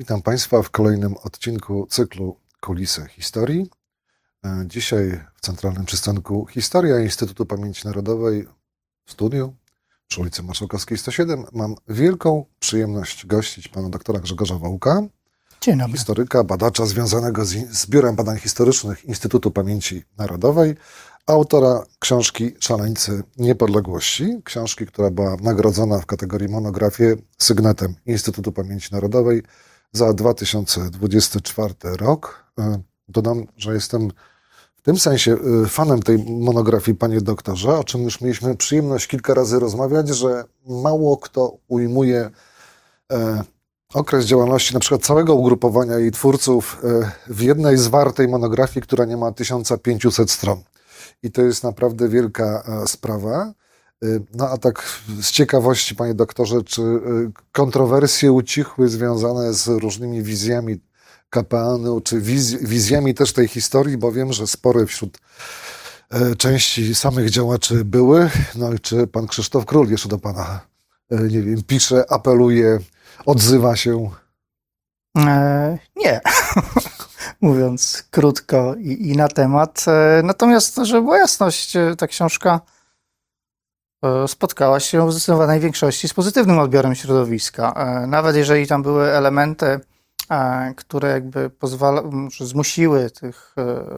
Witam Państwa w kolejnym odcinku cyklu Kulisy Historii. Dzisiaj w Centralnym Przystanku Historia Instytutu Pamięci Narodowej w studiu przy ulicy Marszałkowskiej 107 mam wielką przyjemność gościć pana doktora Grzegorza Wołka, Dzień dobry. historyka, badacza związanego z Biurem Badań Historycznych Instytutu Pamięci Narodowej, autora książki Szaleńcy Niepodległości, książki, która była nagrodzona w kategorii monografie sygnetem Instytutu Pamięci Narodowej za 2024 rok. Dodam, że jestem w tym sensie fanem tej monografii, panie doktorze, o czym już mieliśmy przyjemność kilka razy rozmawiać, że mało kto ujmuje okres działalności na przykład całego ugrupowania jej twórców w jednej zwartej monografii, która nie ma 1500 stron. I to jest naprawdę wielka sprawa. No a tak z ciekawości, panie doktorze, czy kontrowersje ucichły związane z różnymi wizjami KPN-u, czy wizjami też tej historii, bo wiem, że spory wśród części samych działaczy były. No i czy pan Krzysztof Król jeszcze do pana, nie wiem, pisze, apeluje, odzywa się? Nie, mówiąc krótko i na temat. Natomiast, żeby była jasność, ta książka spotkała się w zdecydowanej większości z pozytywnym odbiorem środowiska. Nawet jeżeli tam były elementy, które jakby zmusiły tych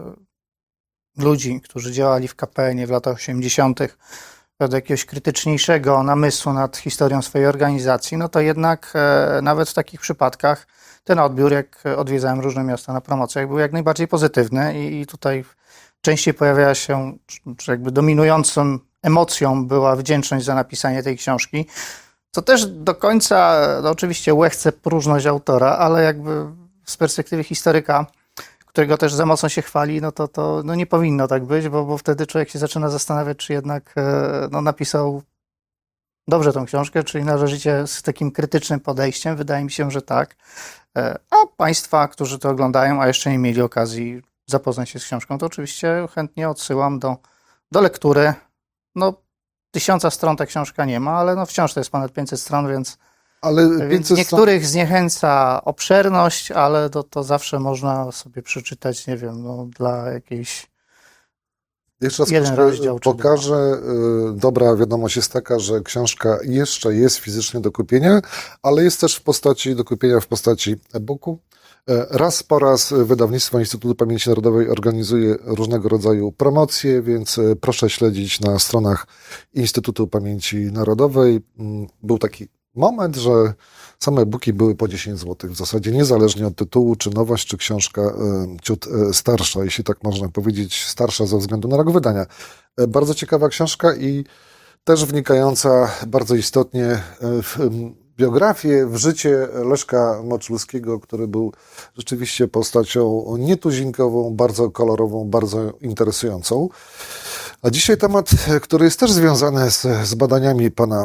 ludzi, którzy działali w KPN-ie w latach 80. do jakiegoś krytyczniejszego namysłu nad historią swojej organizacji, no to jednak nawet w takich przypadkach ten odbiór, jak odwiedzałem różne miasta na promocjach, był jak najbardziej pozytywny i tutaj częściej pojawiała się, czy jakby dominującą emocją była wdzięczność za napisanie tej książki, co też do końca, no oczywiście łechce próżność autora, ale jakby z perspektywy historyka, którego też za mocno się chwali, no to nie powinno tak być, bo wtedy człowiek się zaczyna zastanawiać, czy jednak napisał dobrze tą książkę, czyli należycie z takim krytycznym podejściem. Wydaje mi się, że tak. A państwa, którzy to oglądają, a jeszcze nie mieli okazji zapoznać się z książką, to oczywiście chętnie odsyłam do lektury. No 1000 stron ta książka nie ma, ale no wciąż to jest ponad 500 stron, więc niektórych zniechęca obszerność, ale to zawsze można sobie przeczytać, nie wiem, no dla jakiejś Jeszcze raz jeden rozdział pokażę. Dobra wiadomość jest taka, że książka jeszcze jest fizycznie do kupienia, ale jest też do kupienia w postaci e-booku. Raz po raz wydawnictwo Instytutu Pamięci Narodowej organizuje różnego rodzaju promocje, więc proszę śledzić na stronach Instytutu Pamięci Narodowej. Był taki moment, że same e-booki były po 10 zł. W zasadzie niezależnie od tytułu, czy nowość, czy książka ciut starsza, jeśli tak można powiedzieć, starsza ze względu na rok wydania. Bardzo ciekawa książka i też wnikająca bardzo istotnie w biografię, w życie Leszka Moczulskiego, który był rzeczywiście postacią nietuzinkową, bardzo kolorową, bardzo interesującą. A dzisiaj temat, który jest też związany z badaniami pana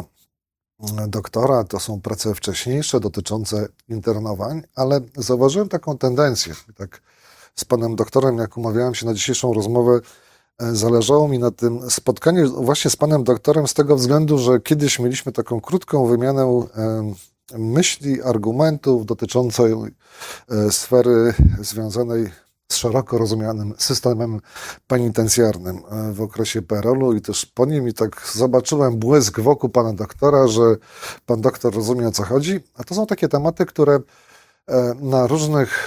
doktora, to są prace wcześniejsze dotyczące internowań, ale zauważyłem taką tendencję. Tak z panem doktorem, jak umawiałem się na dzisiejszą rozmowę, zależało mi na tym spotkaniu właśnie z panem doktorem z tego względu, że kiedyś mieliśmy taką krótką wymianę myśli, argumentów dotyczącej sfery związanej z szeroko rozumianym systemem penitencjarnym w okresie PRL-u i też po nim i tak zobaczyłem błysk wokół pana doktora, że pan doktor rozumie, o co chodzi. A to są takie tematy, które na różnych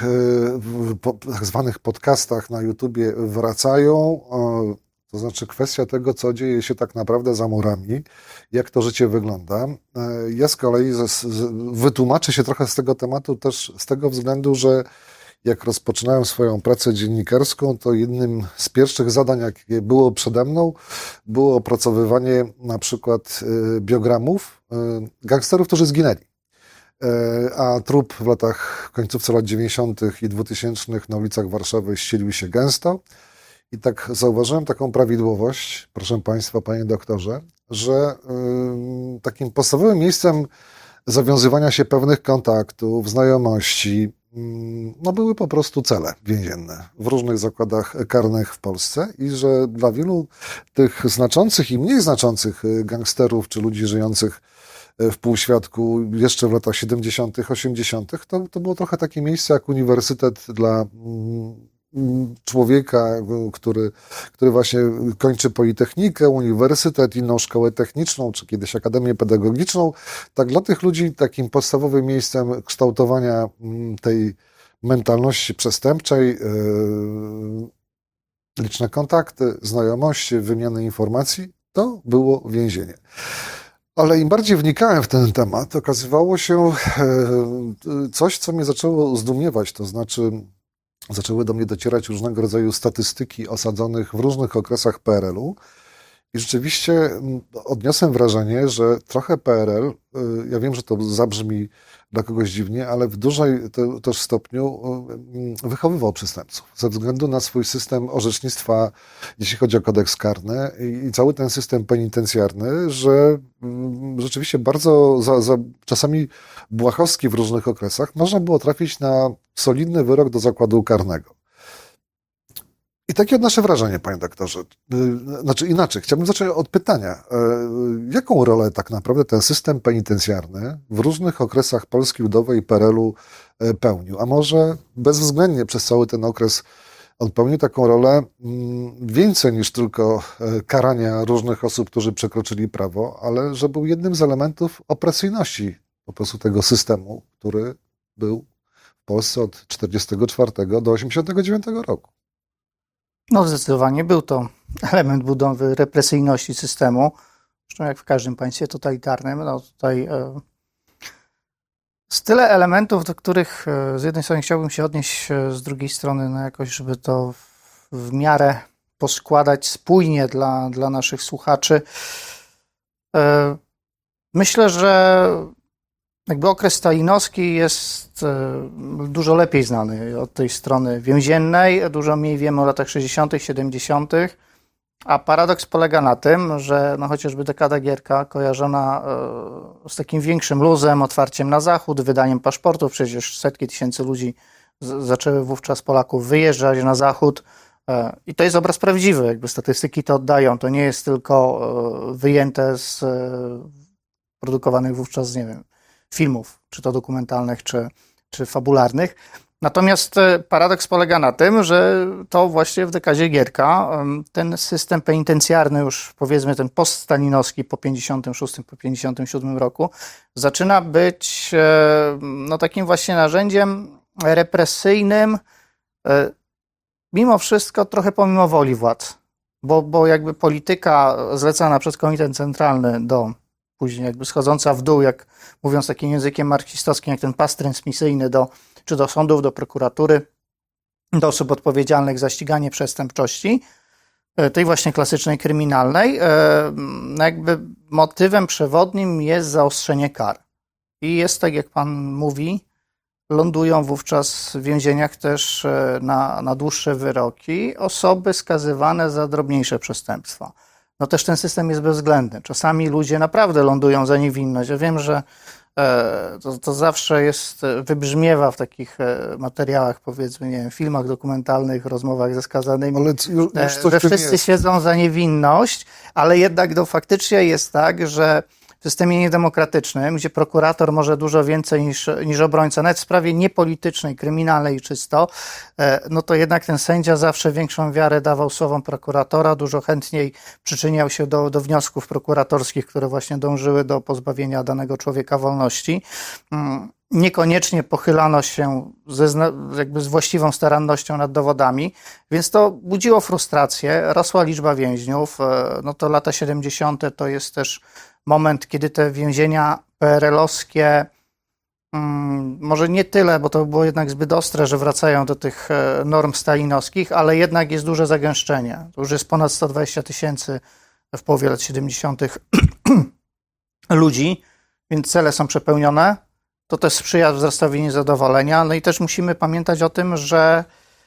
tak zwanych podcastach na YouTubie wracają, to znaczy kwestia tego, co dzieje się tak naprawdę za murami, jak to życie wygląda. Ja z kolei wytłumaczę się trochę z tego tematu też z tego względu, że jak rozpoczynałem swoją pracę dziennikarską, to jednym z pierwszych zadań, jakie było przede mną, było opracowywanie na przykład biogramów gangsterów, którzy zginęli. A trup w końcówce lat 90. i 2000 na ulicach Warszawy ścielił się gęsto. I tak zauważyłem taką prawidłowość, proszę państwa, panie doktorze, że takim podstawowym miejscem zawiązywania się pewnych kontaktów, znajomości, no były po prostu cele więzienne w różnych zakładach karnych w Polsce i że dla wielu tych znaczących i mniej znaczących gangsterów czy ludzi żyjących w półświadku jeszcze w latach 70., 80., to było trochę takie miejsce jak uniwersytet dla człowieka, który właśnie kończy politechnikę, uniwersytet, inną szkołę techniczną, czy kiedyś akademię pedagogiczną. Tak dla tych ludzi takim podstawowym miejscem kształtowania tej mentalności przestępczej, liczne kontakty, znajomości, wymiany informacji, to było więzienie. Ale im bardziej wnikałem w ten temat, okazywało się coś, co mnie zaczęło zdumiewać, to znaczy zaczęły do mnie docierać różnego rodzaju statystyki osadzonych w różnych okresach PRL-u i rzeczywiście odniosłem wrażenie, że trochę PRL, ja wiem, że to zabrzmi dla kogoś dziwnie, ale w dużej też stopniu wychowywał przestępców ze względu na swój system orzecznictwa, jeśli chodzi o kodeks karny i cały ten system penitencjarny, że rzeczywiście bardzo czasami błahowski w różnych okresach można było trafić na solidny wyrok do zakładu karnego. I takie odnoszę wrażenie, panie doktorze. Znaczy inaczej, chciałbym zacząć od pytania. Jaką rolę tak naprawdę ten system penitencjarny w różnych okresach Polski Ludowej i PRL-u pełnił? A może bezwzględnie przez cały ten okres on pełnił taką rolę więcej niż tylko karania różnych osób, którzy przekroczyli prawo, ale że był jednym z elementów opresyjności po prostu tego systemu, który był w Polsce od 1944 do 1989 roku. No zdecydowanie był to element budowy represyjności systemu, zresztą jak w każdym państwie totalitarnym. No tutaj jest tyle elementów, do których z jednej strony chciałbym się odnieść, z drugiej strony no jakoś, żeby to w miarę poskładać spójnie dla naszych słuchaczy. Myślę, że jakby okres stalinowski jest dużo lepiej znany od tej strony więziennej, dużo mniej wiemy o latach 60., 70., a paradoks polega na tym, że no chociażby dekada Gierka kojarzona z takim większym luzem, otwarciem na zachód, wydaniem paszportów, przecież setki tysięcy ludzi zaczęły wówczas Polaków wyjeżdżać na zachód i to jest obraz prawdziwy, jakby statystyki to oddają, to nie jest tylko wyjęte z produkowanych wówczas, nie wiem, filmów, czy to dokumentalnych, czy fabularnych. Natomiast paradoks polega na tym, że to właśnie w dekadzie Gierka ten system penitencjarny, już powiedzmy ten poststalinowski po 56, po 57 roku, zaczyna być no, takim właśnie narzędziem represyjnym, mimo wszystko trochę pomimo woli władz, bo jakby polityka zlecana przez Komitet Centralny później jakby schodząca w dół, jak mówiąc takim językiem marksistowskim, jak ten pas transmisyjny czy do sądów, do prokuratury, do osób odpowiedzialnych za ściganie przestępczości, tej właśnie klasycznej kryminalnej, jakby motywem przewodnim jest zaostrzenie kar. I jest tak, jak pan mówi, lądują wówczas w więzieniach też na dłuższe wyroki osoby skazywane za drobniejsze przestępstwa. No też ten system jest bezwzględny. Czasami ludzie naprawdę lądują za niewinność. Ja wiem, że to zawsze wybrzmiewa w takich materiałach, powiedzmy, nie wiem, filmach dokumentalnych, rozmowach ze skazanymi, ale że wszyscy siedzą za niewinność, ale jednak faktycznie jest tak, że w systemie niedemokratycznym, gdzie prokurator może dużo więcej niż obrońca, nawet w sprawie niepolitycznej, kryminalnej czysto, no to jednak ten sędzia zawsze większą wiarę dawał słowom prokuratora, dużo chętniej przyczyniał się do wniosków prokuratorskich, które właśnie dążyły do pozbawienia danego człowieka wolności. Niekoniecznie pochylano się jakby z właściwą starannością nad dowodami, więc to budziło frustrację, rosła liczba więźniów. No to lata 70. to jest też moment, kiedy te więzienia PRL-owskie, może nie tyle, bo to było jednak zbyt ostre, że wracają do tych norm stalinowskich, ale jednak jest duże zagęszczenie. To już jest ponad 120 000 w połowie lat 70. ludzi, więc cele są przepełnione. To też sprzyja wzrostowi niezadowolenia. No i też musimy pamiętać o tym, że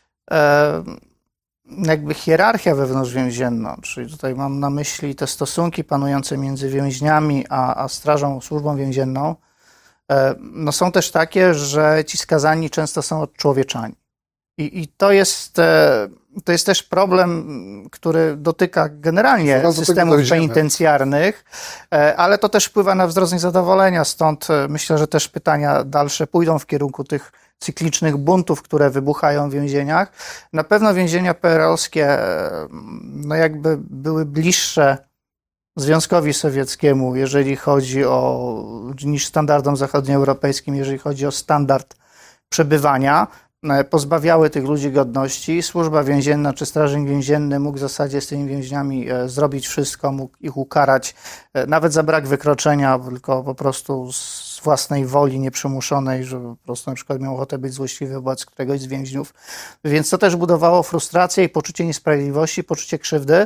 jakby hierarchia wewnątrzwięzienna, czyli tutaj mam na myśli te stosunki panujące między więźniami a strażą, służbą więzienną, no są też takie, że ci skazani często są odczłowieczani. I to jest to jest też problem, który dotyka generalnie systemów penitencjarnych, ale to też wpływa na wzrost niezadowolenia, stąd myślę, że też pytania dalsze pójdą w kierunku tych cyklicznych buntów, które wybuchają w więzieniach. Na pewno więzienia PRL-owskie no jakby były bliższe Związkowi Sowieckiemu, jeżeli chodzi niż standardom zachodnioeuropejskim, jeżeli chodzi o standard przebywania, pozbawiały tych ludzi godności. Służba więzienna czy strażnik więzienny mógł w zasadzie z tymi więźniami zrobić wszystko, mógł ich ukarać, nawet za brak wykroczenia, tylko po prostu z własnej woli nieprzymuszonej, że po prostu na przykład miał ochotę być złośliwy wobec któregoś z więźniów. Więc to też budowało frustrację i poczucie niesprawiedliwości, poczucie krzywdy.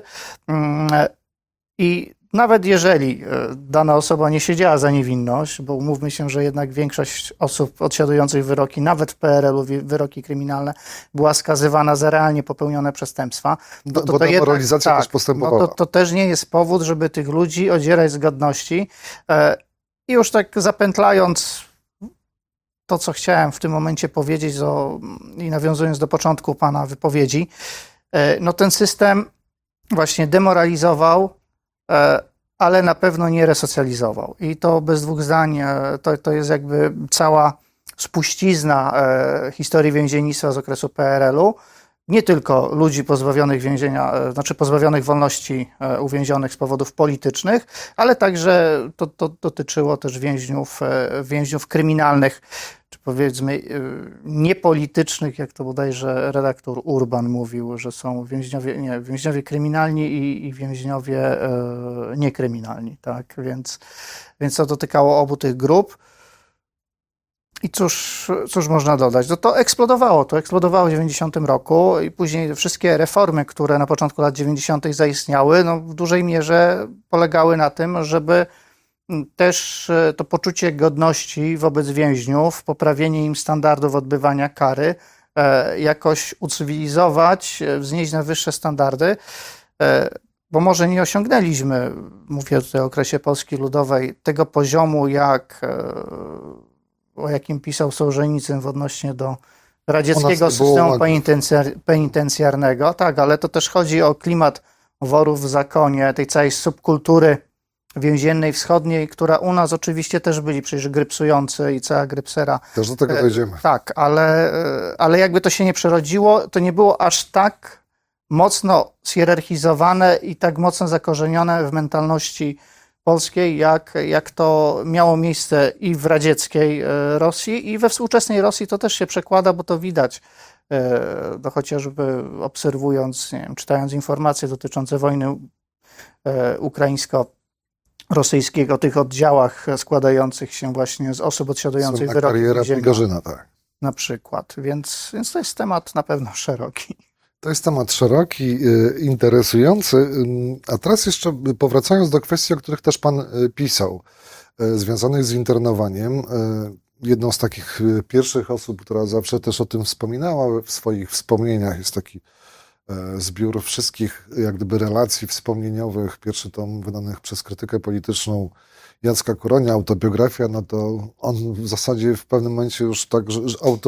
I nawet jeżeli dana osoba nie siedziała za niewinność, bo umówmy się, że jednak większość osób odsiadujących wyroki, nawet w PRL-u wyroki kryminalne, była skazywana za realnie popełnione przestępstwa. Bo ta moralizacja też postępowała. No to też nie jest powód, żeby tych ludzi odzierać z godności. I już tak zapętlając to, co chciałem w tym momencie powiedzieć i nawiązując do początku pana wypowiedzi, no ten system właśnie demoralizował, ale na pewno nie resocjalizował. I to bez dwóch zdań, to jest jakby cała spuścizna historii więziennictwa z okresu PRL-u. Nie tylko ludzi pozbawionych pozbawionych wolności uwięzionych z powodów politycznych, ale także to dotyczyło też więźniów kryminalnych, czy powiedzmy niepolitycznych, jak to bodajże redaktor Urban mówił, że są więźniowie kryminalni i więźniowie niekryminalni, tak? Więc to dotykało obu tych grup. I cóż można dodać? To eksplodowało w 90 roku i później wszystkie reformy, które na początku lat 90 zaistniały, no w dużej mierze polegały na tym, żeby też to poczucie godności wobec więźniów, poprawienie im standardów odbywania kary, jakoś ucywilizować, wznieść na wyższe standardy, bo może nie osiągnęliśmy, mówię tutaj o okresie Polski Ludowej, tego poziomu, o jakim pisał Sołżenicyn odnośnie do radzieckiego systemu penitencjarnego. Tak, ale to też chodzi o klimat worów w zakonie, tej całej subkultury więziennej wschodniej, która u nas oczywiście też byli przecież grypsujący i cała grypsera. Też do tego dojdziemy. Tak, ale jakby to się nie przerodziło, to nie było aż tak mocno zhierarchizowane i tak mocno zakorzenione w mentalności polskiej, jak to miało miejsce i w radzieckiej Rosji, i we współczesnej Rosji to też się przekłada, bo to widać, no chociażby obserwując, nie wiem, czytając informacje dotyczące wojny ukraińsko-rosyjskiej, o tych oddziałach składających się właśnie z osób odsiadujących wyroki więzienia. Prigorzyna, tak. Na przykład. Więc to jest temat na pewno szeroki. To jest temat szeroki, interesujący. A teraz jeszcze powracając do kwestii, o których też pan pisał, związanych z internowaniem. Jedną z takich pierwszych osób, która zawsze też o tym wspominała w swoich wspomnieniach, jest taki zbiór wszystkich jak gdyby relacji wspomnieniowych, pierwszy tom wydanych przez krytykę polityczną Jacka Kuronia, autobiografia, no to on w zasadzie w pewnym momencie już tak, że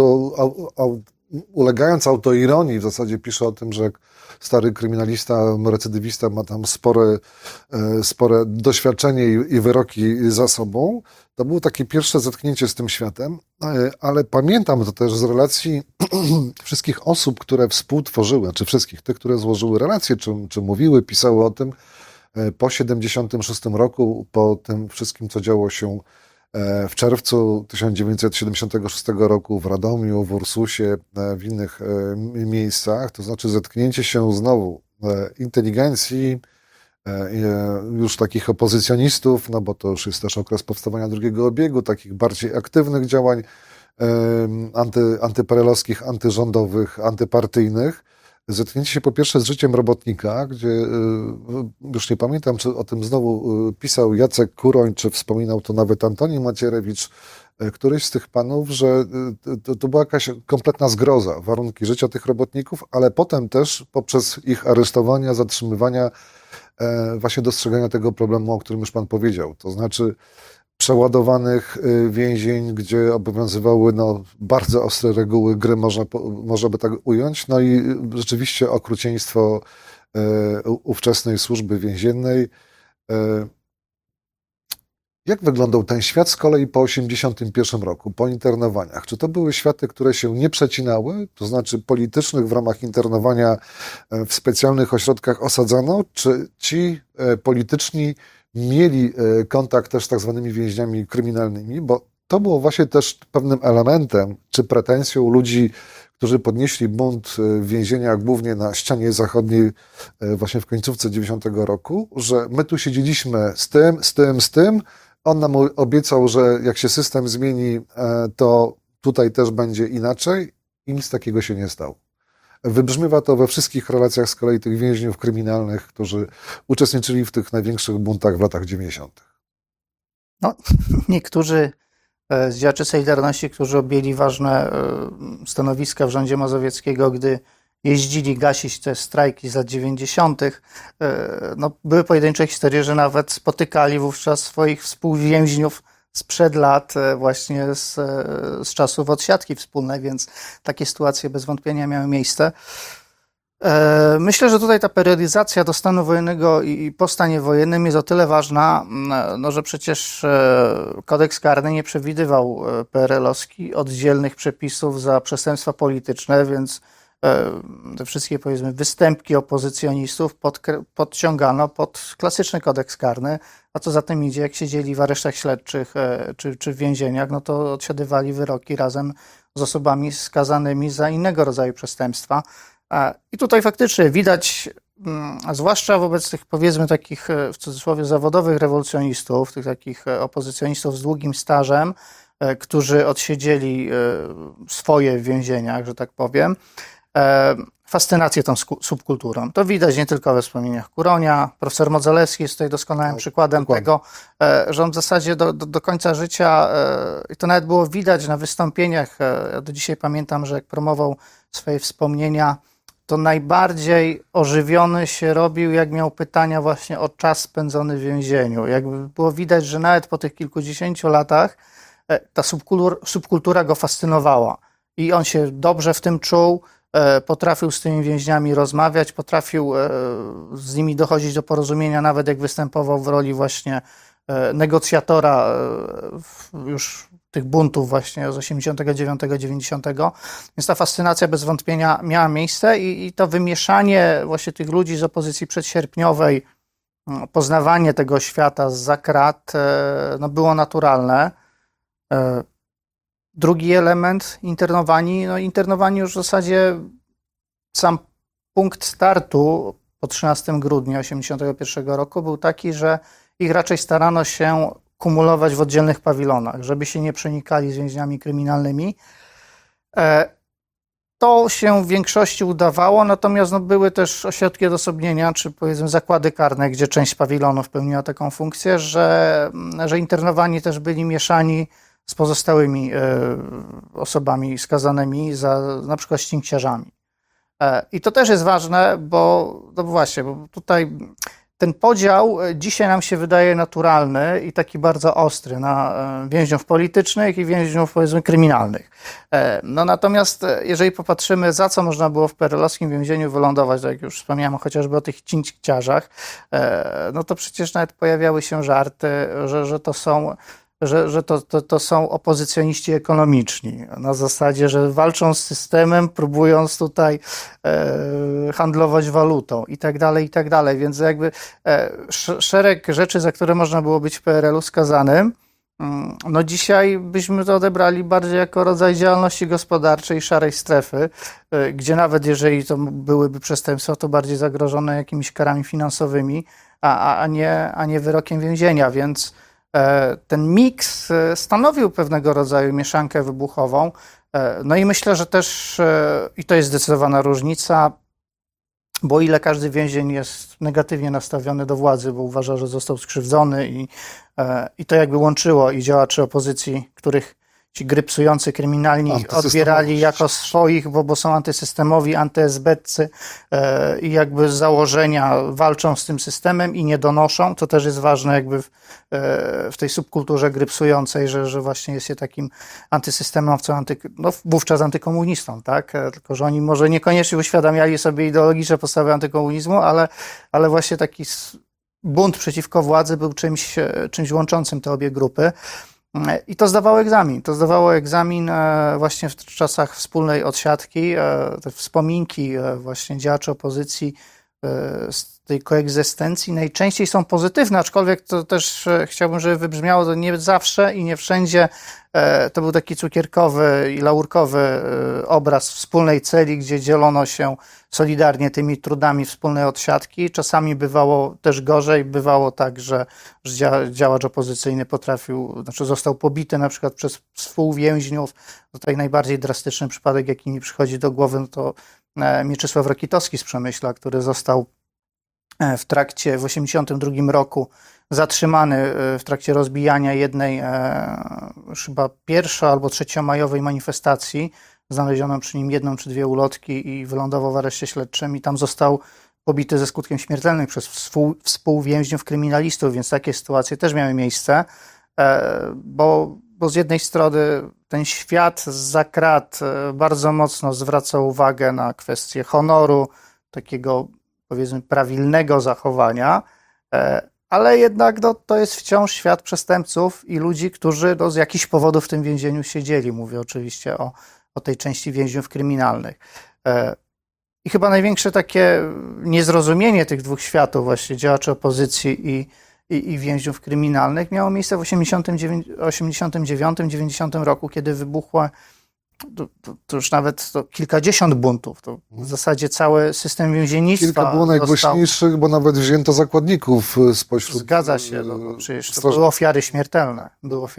ulegając autoironii w zasadzie pisze o tym, że stary kryminalista, recydywista ma tam spore doświadczenie i wyroki za sobą. To było takie pierwsze zetknięcie z tym światem, ale pamiętam to też z relacji wszystkich osób, które współtworzyły, czy wszystkich tych, które złożyły relacje, czy mówiły, pisały o tym po 76 roku, po tym wszystkim, co działo się w czerwcu 1976 roku w Radomiu, w Ursusie, w innych miejscach, to znaczy zetknięcie się znowu inteligencji, już takich opozycjonistów, no bo to już jest też okres powstawania drugiego obiegu, takich bardziej aktywnych działań antyperelowskich, antyrządowych, antypartyjnych. Zetknięcie się po pierwsze z życiem robotnika, gdzie już nie pamiętam, czy o tym znowu pisał Jacek Kuroń, czy wspominał to nawet Antoni Macierewicz, któryś z tych panów, że to była jakaś kompletna zgroza, warunki życia tych robotników, ale potem też poprzez ich aresztowania, zatrzymywania, właśnie dostrzegania tego problemu, o którym już pan powiedział. To znaczy przeładowanych więzień, gdzie obowiązywały bardzo ostre reguły gry, można by tak ująć. No i rzeczywiście okrucieństwo ówczesnej służby więziennej. Jak wyglądał ten świat z kolei po 1981 roku, po internowaniach? Czy to były światy, które się nie przecinały, to znaczy politycznych w ramach internowania w specjalnych ośrodkach osadzano, czy ci polityczni mieli kontakt też z tak zwanymi więźniami kryminalnymi? Bo to było właśnie też pewnym elementem, czy pretensją ludzi, którzy podnieśli bunt w więzieniach, głównie na ścianie zachodniej, właśnie w końcówce 90 roku, że my tu siedzieliśmy z tym, on nam obiecał, że jak się system zmieni, to tutaj też będzie inaczej i nic takiego się nie stało. Wybrzmiewa to we wszystkich relacjach z kolei tych więźniów kryminalnych, którzy uczestniczyli w tych największych buntach w latach 90. No, niektórzy z działaczy Solidarności, którzy objęli ważne stanowiska w rządzie mazowieckiego, gdy jeździli gasić te strajki z lat 90., no, były pojedyncze historie, że nawet spotykali wówczas swoich współwięźniów sprzed lat, właśnie z czasów odsiadki wspólnej, więc takie sytuacje bez wątpienia miały miejsce. Myślę, że tutaj ta periodyzacja do stanu wojennego i po stanie wojennym jest o tyle ważna, no, że przecież kodeks karny nie przewidywał PRL-owski oddzielnych przepisów za przestępstwa polityczne, więc te wszystkie, powiedzmy, występki opozycjonistów podciągano pod klasyczny kodeks karny, a co za tym idzie, jak siedzieli w aresztach śledczych czy w więzieniach, no to odsiadywali wyroki razem z osobami skazanymi za innego rodzaju przestępstwa. I tutaj faktycznie widać, zwłaszcza wobec tych, powiedzmy, takich w cudzysłowie zawodowych rewolucjonistów, tych takich opozycjonistów z długim stażem, którzy odsiedzieli swoje w więzieniach, że tak powiem, fascynację tą subkulturą. To widać nie tylko we wspomnieniach Kuronia. Profesor Modzelewski jest tutaj doskonałym przykładem dokładnie tego, że on w zasadzie do końca życia, i to nawet było widać na wystąpieniach, ja do dzisiaj pamiętam, że jak promował swoje wspomnienia, to najbardziej ożywiony się robił, jak miał pytania właśnie o czas spędzony w więzieniu. Jakby było widać, że nawet po tych kilkudziesięciu latach ta subkultura go fascynowała i on się dobrze w tym czuł, potrafił z tymi więźniami rozmawiać, potrafił z nimi dochodzić do porozumienia, nawet jak występował w roli właśnie negocjatora już tych buntów właśnie z 89-90. Więc ta fascynacja bez wątpienia miała miejsce i to wymieszanie właśnie tych ludzi z opozycji przedsierpniowej, poznawanie tego świata zza krat, no było naturalne. Drugi element, internowani. No internowani już w zasadzie sam punkt startu po 13 grudnia 1981 roku był taki, że ich raczej starano się kumulować w oddzielnych pawilonach, żeby się nie przenikali z więźniami kryminalnymi. To się w większości udawało, natomiast no, były też ośrodki odosobnienia, czy powiedzmy zakłady karne, gdzie część pawilonów pełniła taką funkcję, że internowani też byli mieszani z pozostałymi osobami skazanymi za na przykład ścięciarzami. I to też jest ważne, bo tutaj ten podział dzisiaj nam się wydaje naturalny i taki bardzo ostry na więźniów politycznych i więźniów, powiedzmy, kryminalnych. No natomiast jeżeli popatrzymy, za co można było w PRL-owskim więzieniu wylądować, tak jak już wspomniałem chociażby o tych cięciarzach, no to przecież nawet pojawiały się żarty, że to są opozycjoniści ekonomiczni. Na zasadzie, że walczą z systemem, próbując tutaj handlować walutą i tak dalej, i tak dalej. Więc jakby szereg rzeczy, za które można było być w PRL-u skazanym, no dzisiaj byśmy to odebrali bardziej jako rodzaj działalności gospodarczej, szarej strefy, gdzie nawet jeżeli to byłyby przestępstwa, to bardziej zagrożone jakimiś karami finansowymi, a nie wyrokiem więzienia, więc ten miks stanowił pewnego rodzaju mieszankę wybuchową. No i myślę, że też, i to jest zdecydowana różnica, bo ile każdy więzień jest negatywnie nastawiony do władzy, bo uważa, że został skrzywdzony i to jakby łączyło i działaczy opozycji, których ci grypsujący kryminalni odbierali jako swoich, bo są antysystemowi, antyesbeccy i jakby z założenia walczą z tym systemem i nie donoszą. To też jest ważne jakby w tej subkulturze grypsującej, że właśnie jest się takim antysystemowcem, wówczas antykomunistą, tak? Tylko że oni może niekoniecznie uświadamiali sobie ideologiczne podstawy antykomunizmu, ale właśnie taki bunt przeciwko władzy był czymś łączącym te obie grupy. I to zdawało egzamin. To zdawało egzamin właśnie w czasach wspólnej odsiadki. Te wspominki właśnie działaczy opozycji z tej koegzystencji najczęściej są pozytywne, aczkolwiek to też chciałbym, żeby wybrzmiało, to nie zawsze i nie wszędzie to był taki cukierkowy i laurkowy obraz wspólnej celi, gdzie dzielono się solidarnie tymi trudami wspólnej odsiadki. Czasami bywało też gorzej, bywało tak, że działacz opozycyjny został pobity na przykład przez współwięźniów. Tutaj najbardziej drastyczny przypadek, jaki mi przychodzi do głowy, no to Mieczysław Rokitowski z Przemyśla, który został w 1982 roku zatrzymany w trakcie rozbijania jednej chyba albo trzeciomajowej manifestacji. Znaleziono przy nim 1 czy 2 ulotki i wylądował w areszcie śledczym i tam został pobity ze skutkiem śmiertelnym przez współwięźniów kryminalistów, więc takie sytuacje też miały miejsce, bo z jednej strony ten świat zza krat bardzo mocno zwraca uwagę na kwestię honoru, takiego powiedzmy prawilnego zachowania, ale jednak to jest wciąż świat przestępców i ludzi, którzy z jakichś powodów w tym więzieniu siedzieli. Mówię oczywiście o tej części więźniów kryminalnych. I chyba największe takie niezrozumienie tych dwóch światów, właśnie działaczy opozycji i więźniów kryminalnych, miało miejsce w 1989-90 roku, kiedy wybuchło to już nawet kilkadziesiąt buntów. To w zasadzie cały system więziennictwa. Kilka było najgłośniejszych, bo nawet wzięto zakładników spośród. Zgadza się, przecież to były ofiary śmiertelne.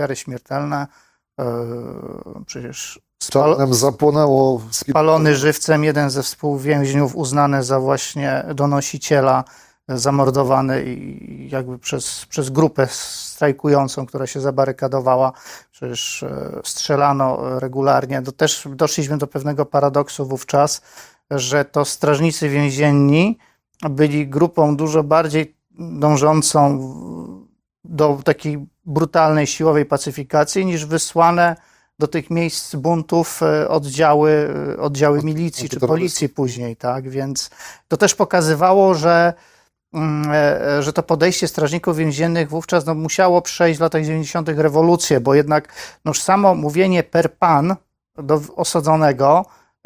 Przecież zapłonęło. Spalony żywcem jeden ze współwięźniów, uznany za właśnie donosiciela, zamordowany i jakby przez grupę strajkującą, która się zabarykadowała. Przecież strzelano regularnie. Też doszliśmy do pewnego paradoksu wówczas, że to strażnicy więzienni byli grupą dużo bardziej dążącą do takiej brutalnej, siłowej pacyfikacji niż wysłane do tych miejsc buntów oddziały milicji czy policji później, tak? Więc to też pokazywało, że to podejście strażników więziennych wówczas musiało przejść w latach 90. rewolucję, bo jednak już samo mówienie per pan do osadzonego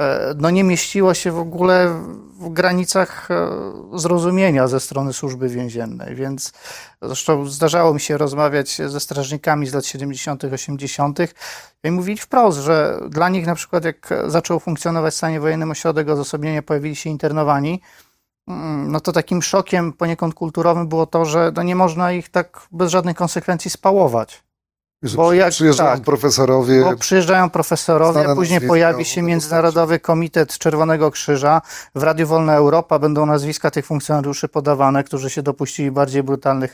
nie mieściło się w ogóle w granicach zrozumienia ze strony służby więziennej, więc zresztą zdarzało mi się rozmawiać ze strażnikami z lat 70., 80. i mówili wprost, że dla nich na przykład jak zaczął funkcjonować w stanie wojennym ośrodek odosobnienia, pojawili się internowani, no to takim szokiem poniekąd kulturowym było to, że nie można ich tak bez żadnych konsekwencji spałować. Przyjeżdżają profesorowie. Bo przyjeżdżają profesorowie, później pojawi się Międzynarodowy Komitet Czerwonego Krzyża. W Radiu Wolna Europa będą nazwiska tych funkcjonariuszy podawane, którzy się dopuścili bardziej brutalnych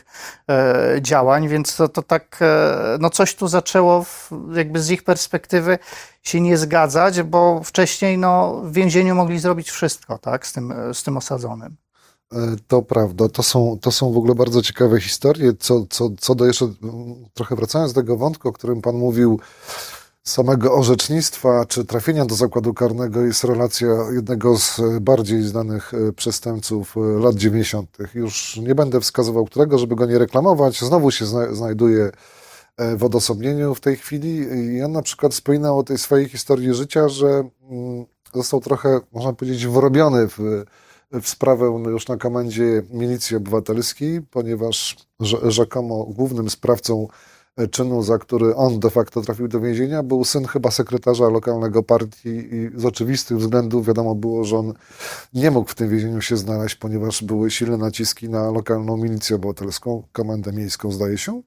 działań, więc to tak, coś tu zaczęło jakby z ich perspektywy się nie zgadzać, bo wcześniej w więzieniu mogli zrobić wszystko, tak, z tym osadzonym. To prawda, to są w ogóle bardzo ciekawe historie, co do jeszcze, trochę wracając do tego wątku, o którym pan mówił, samego orzecznictwa, czy trafienia do zakładu karnego, jest relacja jednego z bardziej znanych przestępców lat 90. Już nie będę wskazywał którego, żeby go nie reklamować, znowu się znajduje w odosobnieniu w tej chwili i on na przykład wspominał o tej swojej historii życia, że został trochę, można powiedzieć, wrobiony w sprawę już na komendzie Milicji Obywatelskiej, ponieważ rzekomo głównym sprawcą czynu, za który on de facto trafił do więzienia, był syn chyba sekretarza lokalnego partii i z oczywistych względów wiadomo było, że on nie mógł w tym więzieniu się znaleźć, ponieważ były silne naciski na lokalną Milicję Obywatelską, komendę miejską zdaje się.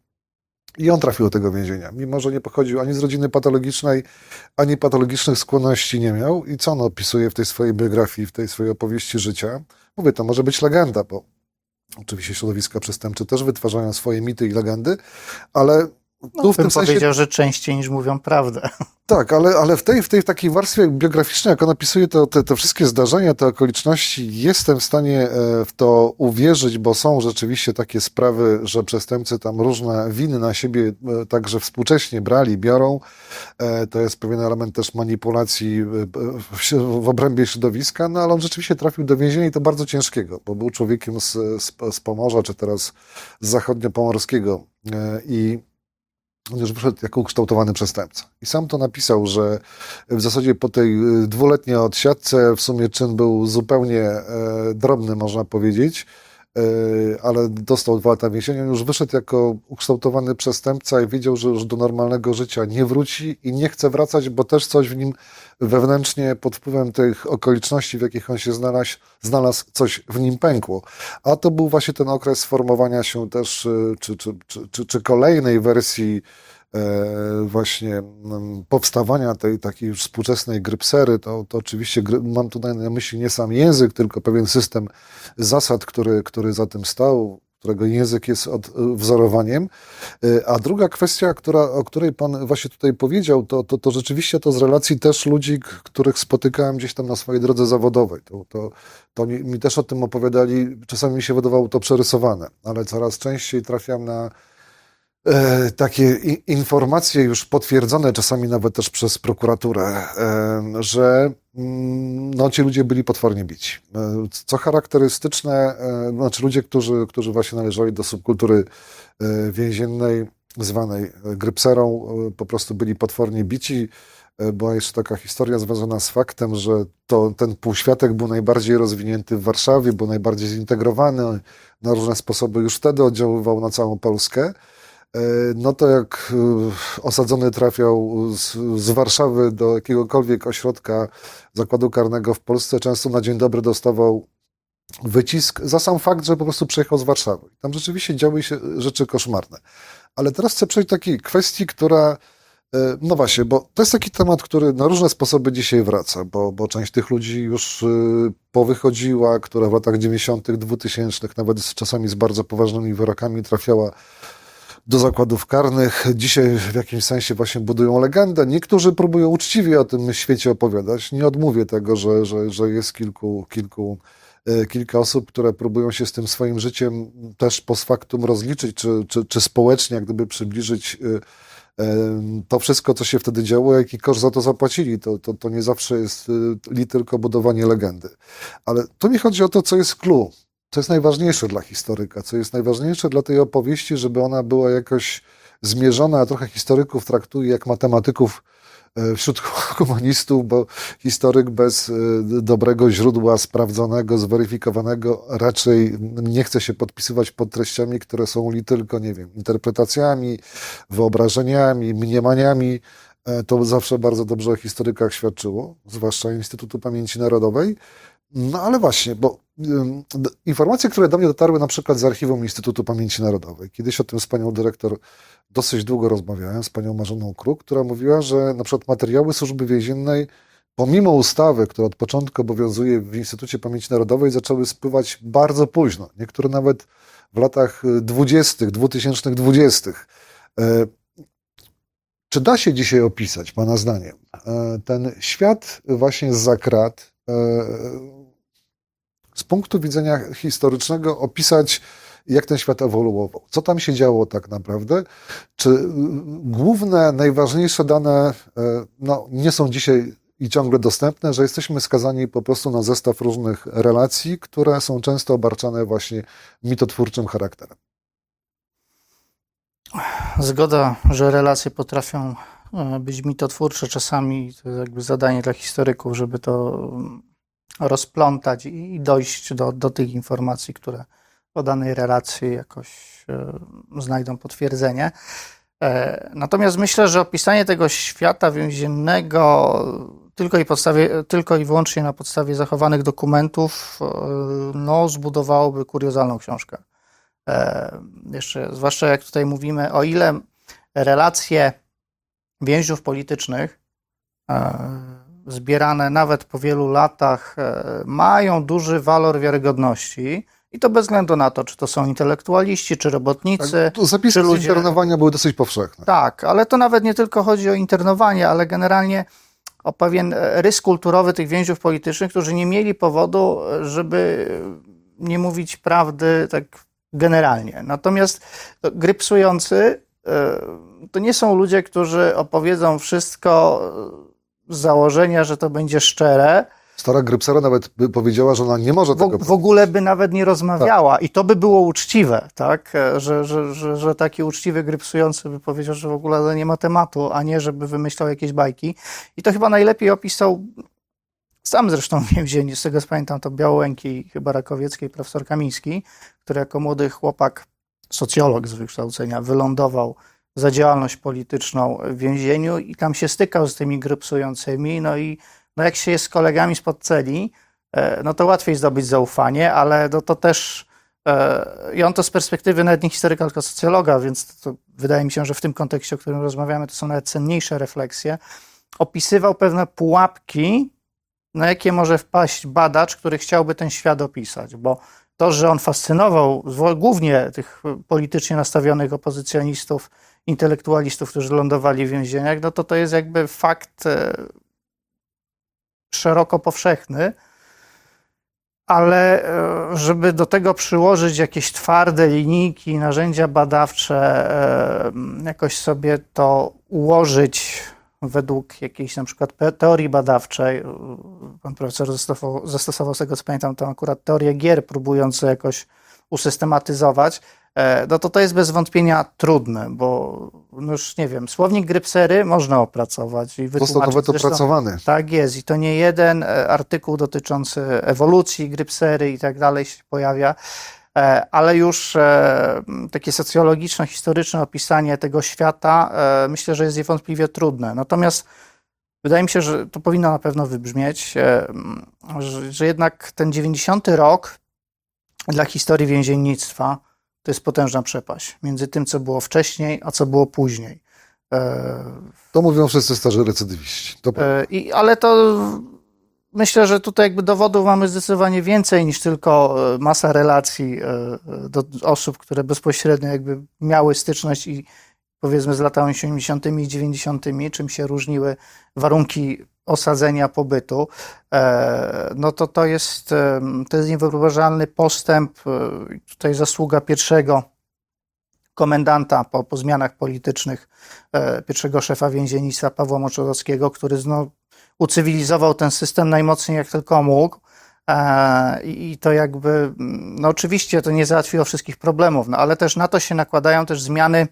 I on trafił do tego więzienia, mimo że nie pochodził ani z rodziny patologicznej, ani patologicznych skłonności nie miał. I co on opisuje w tej swojej biografii, w tej swojej opowieści życia? Mówię, to może być legenda, bo oczywiście środowiska przestępcze też wytwarzają swoje mity i legendy, ale No, bym powiedział, że częściej niż mówią prawdę. Tak, ale w tej takiej warstwie biograficznej, jak on opisuje te wszystkie zdarzenia, te okoliczności, jestem w stanie w to uwierzyć, bo są rzeczywiście takie sprawy, że przestępcy tam różne winy na siebie także współcześnie biorą. To jest pewien element też manipulacji w obrębie środowiska, no ale on rzeczywiście trafił do więzienia i to bardzo ciężkiego, bo był człowiekiem z Pomorza, czy teraz z zachodniopomorskiego i on już wyszedł jako ukształtowany przestępca. I sam to napisał, że w zasadzie po tej dwuletniej odsiadce w sumie czyn był zupełnie drobny, można powiedzieć, ale dostał 2 lata więzienia. Już wyszedł jako ukształtowany przestępca i wiedział, że już do normalnego życia nie wróci i nie chce wracać, bo też coś w nim wewnętrznie pod wpływem tych okoliczności, w jakich on się znalazł, coś w nim pękło. A to był właśnie ten okres formowania się też, czy kolejnej wersji właśnie powstawania tej takiej już współczesnej grypsery, to oczywiście mam tutaj na myśli nie sam język, tylko pewien system zasad, który za tym stał, którego język jest wzorowaniem. A druga kwestia, o której pan właśnie tutaj powiedział, to rzeczywiście to z relacji też ludzi, których spotykałem gdzieś tam na swojej drodze zawodowej. To mi też o tym opowiadali, czasami mi się wydawało to przerysowane, ale coraz częściej trafiam na takie informacje już potwierdzone, czasami nawet też przez prokuraturę, że no, ci ludzie byli potwornie bici. Co charakterystyczne, znaczy ludzie, którzy właśnie należeli do subkultury więziennej, zwanej grypserą, po prostu byli potwornie bici. Była jeszcze taka historia związana z faktem, że ten półświatek był najbardziej rozwinięty w Warszawie, był najbardziej zintegrowany, na różne sposoby już wtedy oddziaływał na całą Polskę. No to jak osadzony trafiał z Warszawy do jakiegokolwiek ośrodka zakładu karnego w Polsce, często na dzień dobry dostawał wycisk za sam fakt, że po prostu przyjechał z Warszawy. Tam rzeczywiście działy się rzeczy koszmarne. Ale teraz chcę przejść do takiej kwestii, która, no właśnie, bo to jest taki temat, który na różne sposoby dzisiaj wraca, bo część tych ludzi już powychodziła, która w latach 90., 2000, nawet czasami z bardzo poważnymi wyrokami trafiała do zakładów karnych. Dzisiaj w jakimś sensie właśnie budują legendę. Niektórzy próbują uczciwie o tym świecie opowiadać. Nie odmówię tego, że jest kilka osób, które próbują się z tym swoim życiem też post factum rozliczyć, czy społecznie jak gdyby przybliżyć to wszystko, co się wtedy działo, jaki koszt za to zapłacili. To nie zawsze jest tylko budowanie legendy. Ale tu mi chodzi o to, co jest clue. Co jest najważniejsze dla historyka, co jest najważniejsze dla tej opowieści, żeby ona była jakoś zmierzona, a trochę historyków traktuje jak matematyków wśród humanistów, bo historyk bez dobrego źródła, sprawdzonego, zweryfikowanego raczej nie chce się podpisywać pod treściami, które są tylko, nie wiem, interpretacjami, wyobrażeniami, mniemaniami. To zawsze bardzo dobrze o historykach świadczyło, zwłaszcza Instytutu Pamięci Narodowej. No ale właśnie, bo informacje, które do mnie dotarły na przykład z archiwum Instytutu Pamięci Narodowej. Kiedyś o tym z panią dyrektor dosyć długo rozmawiałem, z panią Marzeną Kruk, która mówiła, że na przykład materiały Służby Więziennej, pomimo ustawy, która od początku obowiązuje w Instytucie Pamięci Narodowej, zaczęły spływać bardzo późno. Niektóre nawet w latach 2020. Czy da się dzisiaj opisać, pana zdaniem, ten świat właśnie zza krat, z punktu widzenia historycznego opisać, jak ten świat ewoluował? Co tam się działo tak naprawdę? Czy główne, najważniejsze dane nie są dzisiaj i ciągle dostępne, że jesteśmy skazani po prostu na zestaw różnych relacji, które są często obarczane właśnie mitotwórczym charakterem? Zgoda, że relacje potrafią być mitotwórcze. Czasami to jest jakby zadanie dla historyków, żeby to rozplątać i dojść do tych informacji, które o danej relacji jakoś znajdą potwierdzenie. Natomiast myślę, że opisanie tego świata więziennego tylko i wyłącznie na podstawie zachowanych dokumentów zbudowałoby kuriozalną książkę. Jeszcze, zwłaszcza jak tutaj mówimy, o ile relacje więźniów politycznych zbierane nawet po wielu latach mają duży walor wiarygodności I to bez względu na to, czy to są intelektualiści, czy robotnicy, Zapisy czy z ludzie... internowania były dosyć powszechne. Tak, ale to nawet nie tylko chodzi o internowanie, ale generalnie o pewien rys kulturowy tych więźniów politycznych, którzy nie mieli powodu, żeby nie mówić prawdy tak generalnie. Natomiast grypsujący to nie są ludzie, którzy opowiedzą wszystko z założenia, że to będzie szczere. Stara Grypsera nawet by powiedziała, że ona nie może tego W ogóle by nawet nie rozmawiała i to by było uczciwe, tak? Że taki uczciwy grypsujący by powiedział, że w ogóle nie ma tematu, a nie żeby wymyślał jakieś bajki. I to chyba najlepiej opisał sam zresztą w więzieniu, z tego co pamiętam, to Białołęki, chyba Rakowieckiej, profesor Kamiński, który jako młody chłopak, socjolog z wykształcenia, wylądował za działalność polityczną w więzieniu i tam się stykał z tymi grypsującymi, no i jak się jest z kolegami spod celi, no to łatwiej zdobyć zaufanie, ale to też, i on to z perspektywy nawet nie historyka, tylko socjologa, więc to wydaje mi się, że w tym kontekście, o którym rozmawiamy, to są nawet cenniejsze refleksje, opisywał pewne pułapki, na jakie może wpaść badacz, który chciałby ten świat opisać, bo to, że on fascynował głównie tych politycznie nastawionych opozycjonistów, intelektualistów, którzy lądowali w więzieniach, no to jest jakby fakt szeroko powszechny, ale żeby do tego przyłożyć jakieś twarde linijki, narzędzia badawcze, jakoś sobie to ułożyć według jakiejś na przykład teorii badawczej, pan profesor zastosował z tego co pamiętam tą akurat teorię gier, próbując jakoś usystematyzować, no to jest bez wątpienia trudne, bo no już nie wiem, słownik Grypsery można opracować i wytłumaczyć. Został nawet opracowany. Tak jest i to nie jeden artykuł dotyczący ewolucji Grypsery i tak dalej się pojawia, ale już takie socjologiczno-historyczne opisanie tego świata myślę, że jest niewątpliwie trudne. Natomiast wydaje mi się, że to powinno na pewno wybrzmieć, że jednak ten 90 rok dla historii więziennictwa to jest potężna przepaść między tym, co było wcześniej, a co było później. To mówią wszyscy starzy recydywiści. Ale to myślę, że tutaj jakby dowodów mamy zdecydowanie więcej niż tylko masa relacji do osób, które bezpośrednio jakby miały styczność i powiedzmy z latami 80. i 90., czym się różniły warunki osadzenia, pobytu, no to jest niewyobrażalny postęp. Tutaj zasługa pierwszego komendanta po zmianach politycznych, pierwszego szefa więziennictwa Pawła Moczorowskiego, który ucywilizował ten system najmocniej jak tylko mógł. I to jakby, no oczywiście to nie załatwiło wszystkich problemów, no ale też na to się nakładają też zmiany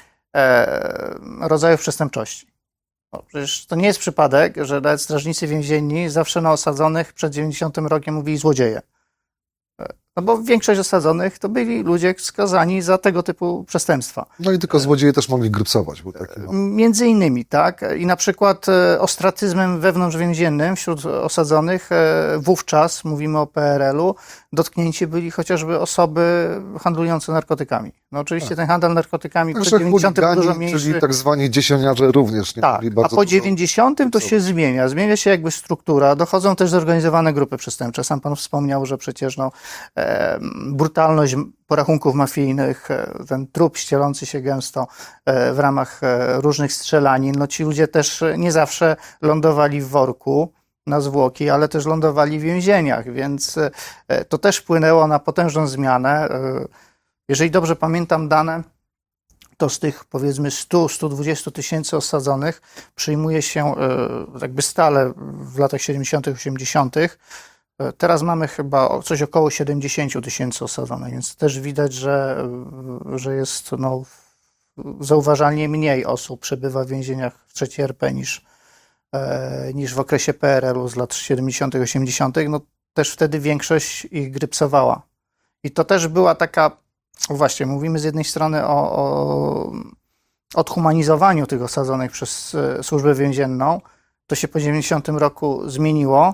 rodzajów przestępczości. No, przecież to nie jest przypadek, że nawet strażnicy więzienni zawsze na osadzonych przed 90 rokiem mówili złodzieje. No bo większość osadzonych to byli ludzie skazani za tego typu przestępstwa. No i tylko złodzieje też mogli grypsować. Był taki, no. Między innymi, tak. I na przykład ostracyzmem wewnątrzwięziennym wśród osadzonych wówczas, mówimy o PRL-u, dotknięci byli chociażby osoby handlujące narkotykami. No oczywiście ten handel narkotykami przed 90 dużo mniejszy. Czyli tak zwani dziesieniarze również. Nie tak, a po 90 to się zmienia. Zmienia się jakby struktura. Dochodzą też zorganizowane grupy przestępcze. Sam pan wspomniał, że przecież brutalność porachunków mafijnych, ten trup ścielący się gęsto w ramach różnych strzelanin. No ci ludzie też nie zawsze lądowali w worku na zwłoki, ale też lądowali w więzieniach, więc to też wpłynęło na potężną zmianę. Jeżeli dobrze pamiętam dane, to z tych powiedzmy 100-120 tysięcy osadzonych przyjmuje się jakby stale w latach 70., 80. Teraz mamy chyba coś około 70 tysięcy osadzonych, więc też widać, że jest zauważalnie mniej osób przebywa w więzieniach w III RP niż w okresie PRL-u z lat 70., 80. No też wtedy większość ich grypsowała. I to też była taka, właśnie mówimy z jednej strony o odhumanizowaniu tych osadzonych przez służbę więzienną. To się po 90 roku zmieniło.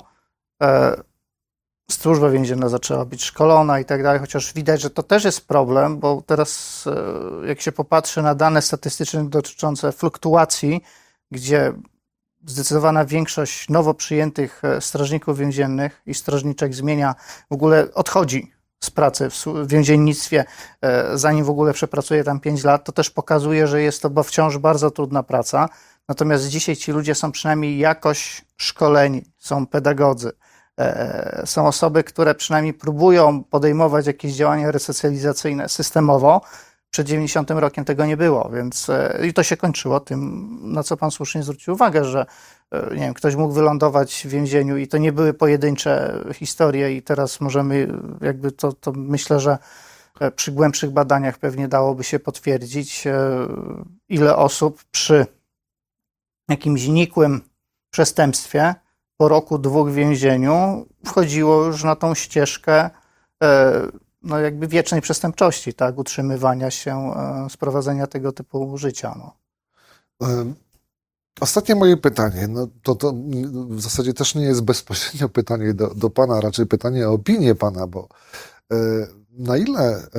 Służba więzienna zaczęła być szkolona i tak dalej, chociaż widać, że to też jest problem, bo teraz jak się popatrzy na dane statystyczne dotyczące fluktuacji, gdzie zdecydowana większość nowo przyjętych strażników więziennych i strażniczek zmienia, w ogóle odchodzi z pracy w więziennictwie, zanim w ogóle przepracuje tam 5 lat, to też pokazuje, że jest to wciąż bardzo trudna praca. Natomiast dzisiaj ci ludzie są przynajmniej jakoś szkoleni, są pedagodzy, są osoby, które przynajmniej próbują podejmować jakieś działania resocjalizacyjne systemowo. Przed 90 rokiem tego nie było, więc i to się kończyło tym, na co pan słusznie zwrócił uwagę, że nie wiem, ktoś mógł wylądować w więzieniu i to nie były pojedyncze historie i teraz możemy jakby to myślę, że przy głębszych badaniach pewnie dałoby się potwierdzić, ile osób przy jakimś nikłym przestępstwie po roku, 2 w więzieniu wchodziło już na tą ścieżkę no jakby wiecznej przestępczości, tak, utrzymywania się, sprowadzenia tego typu życia. No. Ostatnie moje pytanie, no to w zasadzie też nie jest bezpośrednio pytanie do pana, raczej pytanie o opinię pana, bo na ile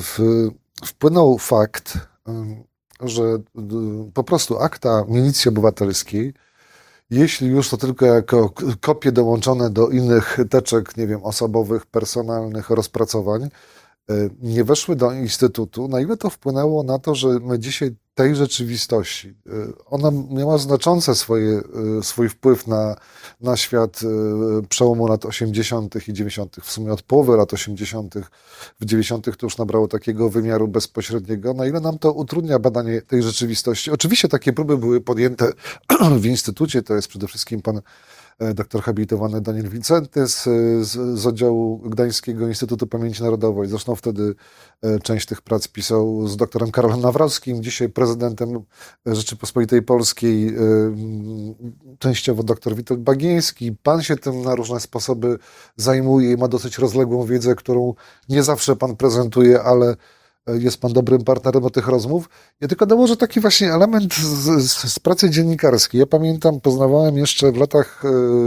wpłynął fakt, że po prostu akta Milicji Obywatelskiej, jeśli już to tylko jako kopie dołączone do innych teczek, nie wiem, osobowych, personalnych rozpracowań, nie weszły do Instytutu, na ile to wpłynęło na to, że my dzisiaj tej rzeczywistości, ona miała znaczący swój wpływ na świat przełomu lat 80. i 90., w sumie od połowy lat 80. w 90. to już nabrało takiego wymiaru bezpośredniego, na ile nam to utrudnia badanie tej rzeczywistości. Oczywiście takie próby były podjęte w Instytucie, to jest przede wszystkim pan doktor habilitowany Daniel Wincenty z oddziału Gdańskiego Instytutu Pamięci Narodowej. Zresztą wtedy część tych prac pisał z doktorem Karolem Nawrockim, dzisiaj prezydentem Rzeczypospolitej Polskiej, częściowo doktor Witold Bagiński. Pan się tym na różne sposoby zajmuje i ma dosyć rozległą wiedzę, którą nie zawsze pan prezentuje, ale jest pan dobrym partnerem do tych rozmów. Ja tylko dołożę taki właśnie element z pracy dziennikarskiej. Ja pamiętam, poznawałem jeszcze w latach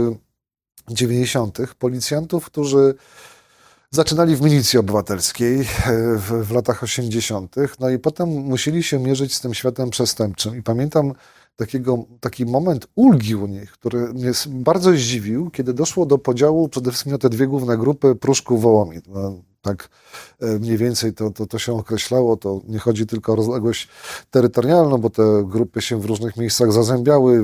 90. policjantów, którzy zaczynali w Milicji Obywatelskiej w latach 80., no i potem musieli się mierzyć z tym światem przestępczym. I pamiętam taki moment ulgi u nich, który mnie bardzo zdziwił, kiedy doszło do podziału przede wszystkim na te 2 główne grupy, Pruszków-Wołomin. No, tak mniej więcej to się określało. To nie chodzi tylko o rozległość terytorialną, bo te grupy się w różnych miejscach zazębiały.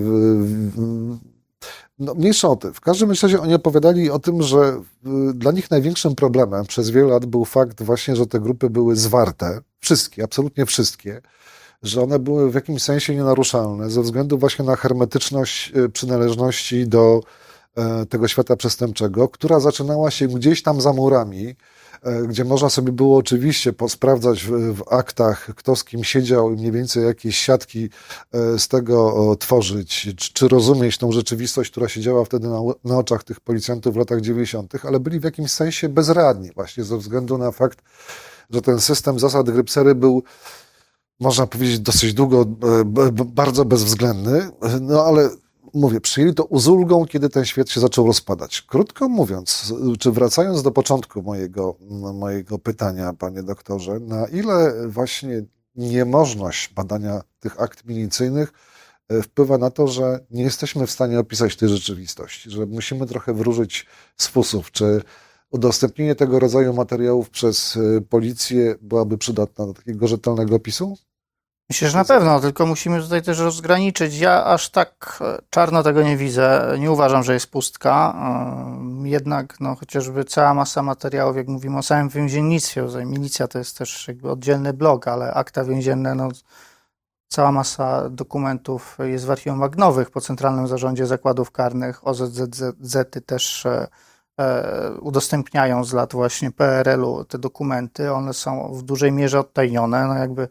No, mniejsza o tym. W każdym razie oni opowiadali o tym, że dla nich największym problemem przez wiele lat był fakt właśnie, że te grupy były zwarte. Wszystkie, absolutnie wszystkie. Że one były w jakimś sensie nienaruszalne ze względu właśnie na hermetyczność przynależności do tego świata przestępczego, która zaczynała się gdzieś tam za murami, gdzie można sobie było oczywiście sprawdzać w aktach, kto z kim siedział i mniej więcej jakieś siatki z tego tworzyć, czy rozumieć tą rzeczywistość, która się działa wtedy na oczach tych policjantów w latach 90., ale byli w jakimś sensie bezradni właśnie ze względu na fakt, że ten system zasad Grypsery był, można powiedzieć, dosyć długo bardzo bezwzględny, no ale mówię, przyjęli to z ulgą, kiedy ten świat się zaczął rozpadać. Krótko mówiąc, czy wracając do początku mojego pytania, panie doktorze, na ile właśnie niemożność badania tych akt milicyjnych wpływa na to, że nie jesteśmy w stanie opisać tej rzeczywistości, że musimy trochę wróżyć z fusów, czy udostępnienie tego rodzaju materiałów przez policję byłaby przydatna do takiego rzetelnego opisu? Myślę, że na pewno, tylko musimy tutaj też rozgraniczyć. Ja aż tak czarno tego nie widzę. Nie uważam, że jest pustka. Jednak no, chociażby cała masa materiałów, jak mówimy o samym więziennictwie, milicja to jest też jakby oddzielny blok, ale akta więzienne, no, cała masa dokumentów jest w archiwum Magnowych po Centralnym Zarządzie Zakładów Karnych. OZZZ-y też udostępniają z lat właśnie PRL-u te dokumenty. One są w dużej mierze odtajnione. No jakby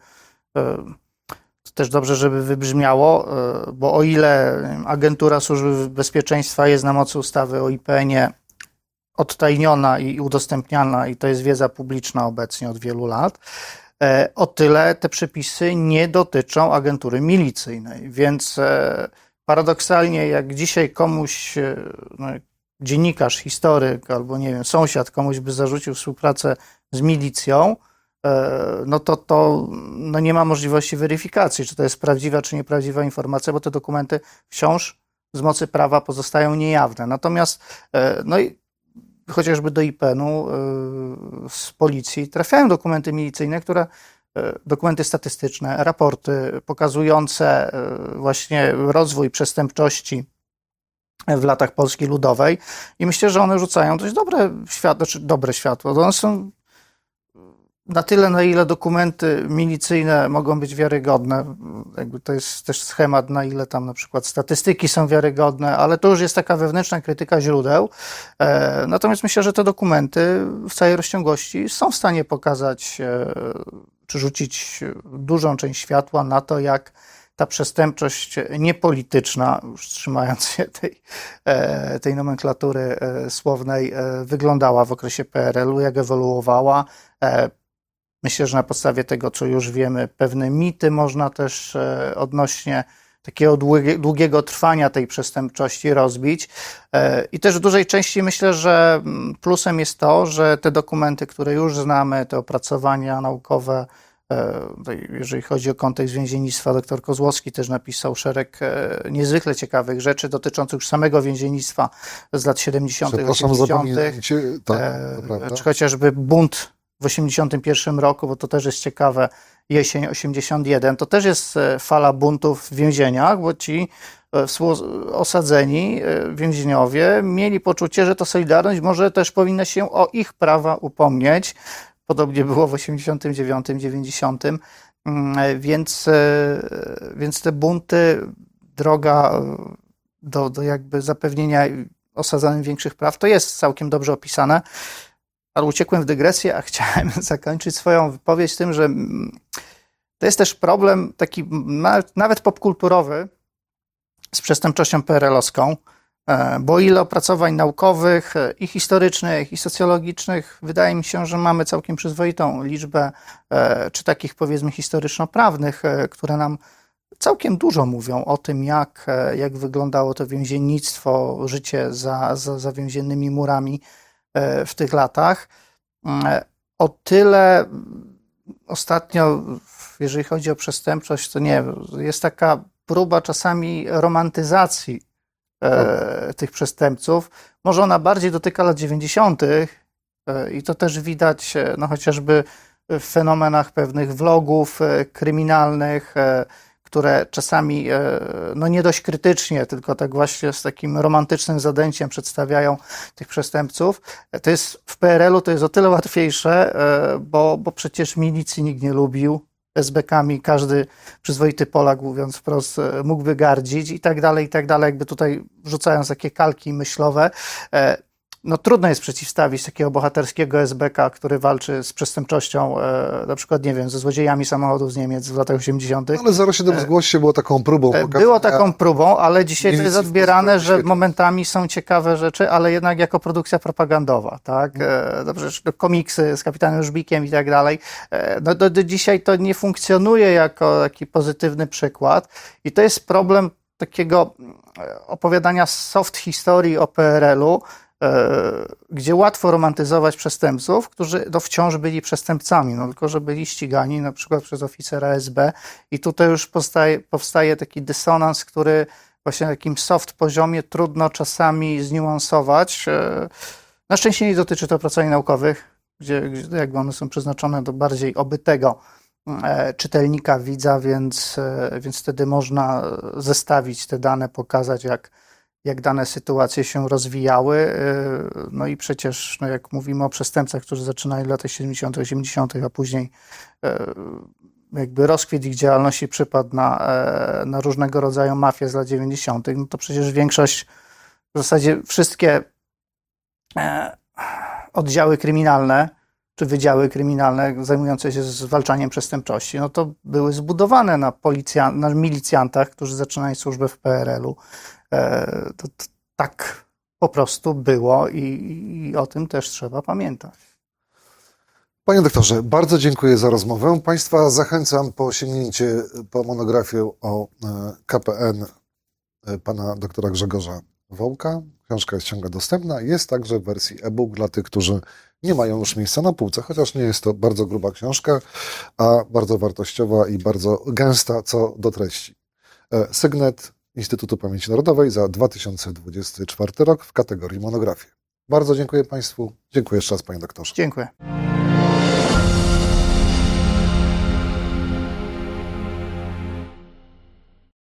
to też dobrze, żeby wybrzmiało, bo o ile Agentura Służby Bezpieczeństwa jest na mocy ustawy o IPN-ie odtajniona i udostępniana i to jest wiedza publiczna obecnie od wielu lat, o tyle te przepisy nie dotyczą agentury milicyjnej, więc paradoksalnie jak dzisiaj komuś no, dziennikarz, historyk albo nie wiem, sąsiad komuś by zarzucił współpracę z milicją, no to no nie ma możliwości weryfikacji, czy to jest prawdziwa, czy nieprawdziwa informacja, bo te dokumenty wciąż z mocy prawa pozostają niejawne. Natomiast no i chociażby do IPN-u z policji trafiają dokumenty milicyjne, dokumenty statystyczne, raporty pokazujące właśnie rozwój przestępczości w latach Polski Ludowej i myślę, że one rzucają dość dobre światło. One są na tyle, na ile dokumenty milicyjne mogą być wiarygodne. Jakby to jest też schemat, na ile tam na przykład statystyki są wiarygodne, ale to już jest taka wewnętrzna krytyka źródeł. Natomiast myślę, że te dokumenty w całej rozciągłości są w stanie pokazać czy rzucić dużą część światła na to, jak ta przestępczość niepolityczna, już trzymając się tej nomenklatury słownej, wyglądała w okresie PRL-u, jak ewoluowała. Myślę, że na podstawie tego, co już wiemy, pewne mity można też odnośnie takiego długiego trwania tej przestępczości rozbić. I też w dużej części myślę, że plusem jest to, że te dokumenty, które już znamy, te opracowania naukowe, jeżeli chodzi o kontekst więziennictwa, dr Kozłowski też napisał szereg niezwykle ciekawych rzeczy dotyczących już samego więziennictwa z lat 70., 80., czy chociażby bunt w 81 roku, bo to też jest ciekawe, jesień 81, to też jest fala buntów w więzieniach, bo ci osadzeni więźniowie mieli poczucie, że to Solidarność może też powinna się o ich prawa upomnieć. Podobnie było w 89, 90, więc te bunty, droga do jakby zapewnienia osadzonym większych praw, to jest całkiem dobrze opisane. Ale uciekłem w dygresję, a chciałem zakończyć swoją wypowiedź tym, że to jest też problem taki nawet popkulturowy z przestępczością PRL-owską, bo o ile opracowań naukowych i historycznych, i socjologicznych, wydaje mi się, że mamy całkiem przyzwoitą liczbę, czy takich powiedzmy historyczno-prawnych, które nam całkiem dużo mówią o tym, jak wyglądało to więziennictwo, życie za więziennymi murami w tych latach. O tyle ostatnio, jeżeli chodzi o przestępczość, to nie, jest taka próba czasami romantyzacji tych przestępców. Może ona bardziej dotyka lat 90. I to też widać no, chociażby w fenomenach pewnych vlogów kryminalnych, które czasami no nie dość krytycznie, tylko tak właśnie z takim romantycznym zadęciem przedstawiają tych przestępców. To jest w PRL-u to jest o tyle łatwiejsze, bo przecież milicji nikt nie lubił. SB-kami każdy przyzwoity Polak, mówiąc wprost, mógłby gardzić i tak dalej, jakby tutaj wrzucając takie kalki myślowe. No trudno jest przeciwstawić takiego bohaterskiego SB-ka, który walczy z przestępczością, na przykład, nie wiem, ze złodziejami samochodów z Niemiec w latach 80. Ale 07 zgłoś się było taką próbą. Było taką próbą, ale dzisiaj to jest odbierane, że momentami są ciekawe rzeczy, ale jednak jako produkcja propagandowa, tak? Dobrze, komiksy z Kapitanem Żbikiem i tak dalej. No do dzisiaj to nie funkcjonuje jako taki pozytywny przykład i to jest problem takiego opowiadania soft historii o PRL-u, gdzie łatwo romantyzować przestępców, którzy wciąż byli przestępcami, no tylko że byli ścigani na przykład przez oficera SB i tutaj już powstaje taki dysonans, który właśnie na takim soft poziomie trudno czasami zniuansować. Na szczęście nie dotyczy to opracowań naukowych, gdzie jakby one są przeznaczone do bardziej obytego czytelnika, widza, więc wtedy można zestawić te dane, pokazać jak dane sytuacje się rozwijały. No i przecież, no jak mówimy o przestępcach, którzy zaczynali w latach 70., 80., a później jakby rozkwit ich działalności przypadł na różnego rodzaju mafie z lat 90., no to przecież większość, w zasadzie wszystkie oddziały kryminalne, czy wydziały kryminalne zajmujące się zwalczaniem przestępczości, no to były zbudowane na milicjantach, którzy zaczynali służbę w PRL-u. To tak po prostu było i o tym też trzeba pamiętać. Panie doktorze, bardzo dziękuję za rozmowę. Państwa zachęcam po sięgnięcie po monografię o KPN pana doktora Grzegorza Wołka. Książka jest ciągle dostępna. Jest także w wersji e-book dla tych, którzy nie mają już miejsca na półce, chociaż nie jest to bardzo gruba książka, a bardzo wartościowa i bardzo gęsta co do treści. Sygnet Instytutu Pamięci Narodowej za 2024 rok w kategorii monografie. Bardzo dziękuję Państwu. Dziękuję jeszcze raz, Panie Doktorze. Dziękuję.